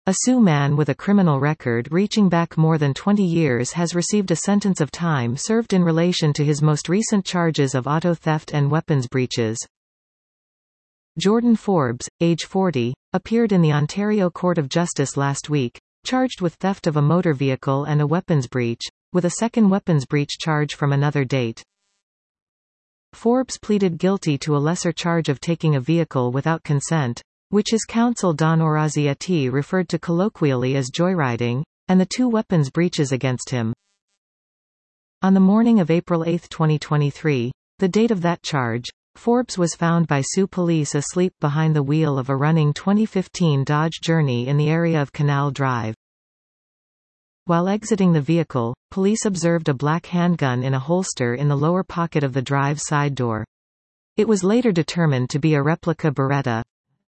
A Sioux man with a criminal record reaching back more than 20 years has received a sentence of time served in relation to his most recent charges of auto theft and weapons breaches. Jordan Forbes, age 40, appeared in the Ontario Court of Justice last week, charged with theft of a motor vehicle and a weapons breach, with a second weapons breach charge from another date. Forbes pleaded guilty to a lesser charge of taking a vehicle without consent, which his counsel Don Oraziati referred to colloquially as joyriding, and the two weapons breaches against him. On the morning of April 8, 2023, the date of that charge, Forbes was found by Sioux police asleep behind the wheel of a running 2015 Dodge Journey in the area of Canal Drive. While exiting the vehicle, police observed a black handgun in a holster in the lower pocket of the drive side door. It was later determined to be a replica Beretta.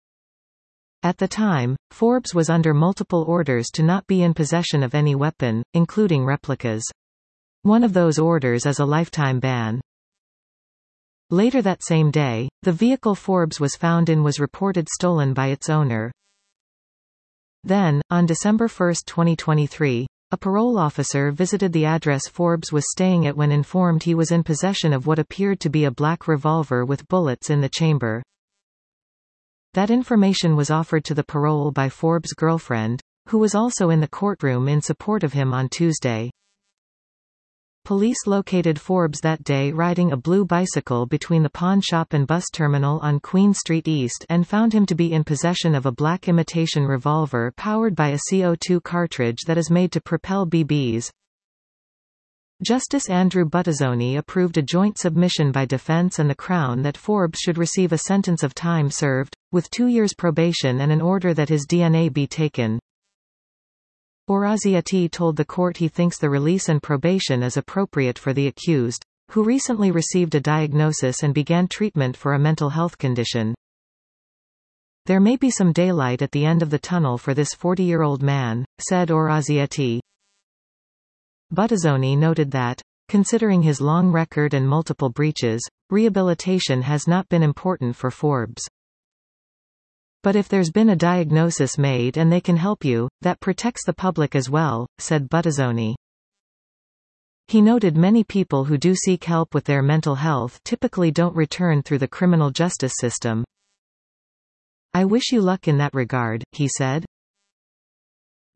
At the time, Forbes was under multiple orders to not be in possession of any weapon, including replicas. One of those orders is a lifetime ban. Later that same day, the vehicle Forbes was found in was reported stolen by its owner. Then, on December 1, 2023, a parole officer visited the address Forbes was staying at when informed he was in possession of what appeared to be a black revolver with bullets in the chamber. That information was offered to the parole by Forbes' girlfriend, who was also in the courtroom in support of him on Tuesday. Police located Forbes that day riding a blue bicycle between the pawn shop and bus terminal on Queen Street East and found him to be in possession of a black imitation revolver powered by a CO2 cartridge that is made to propel BBs. Justice Andrew Buttazzoni approved a joint submission by defense and the Crown that Forbes should receive a sentence of time served, with 2 years probation and an order that his DNA be taken. Oraziati told the court he thinks the release and probation is appropriate for the accused, who recently received a diagnosis and began treatment for a mental health condition. There may be some daylight at the end of the tunnel for this 40-year-old man, said Oraziati. Buttazzoni noted that, considering his long record and multiple breaches, rehabilitation has not been important for Forbes. But if there's been a diagnosis made and they can help you, that protects the public as well, said Buttazzoni. He noted many people who do seek help with their mental health typically don't return through the criminal justice system. I wish you luck in that regard, he said.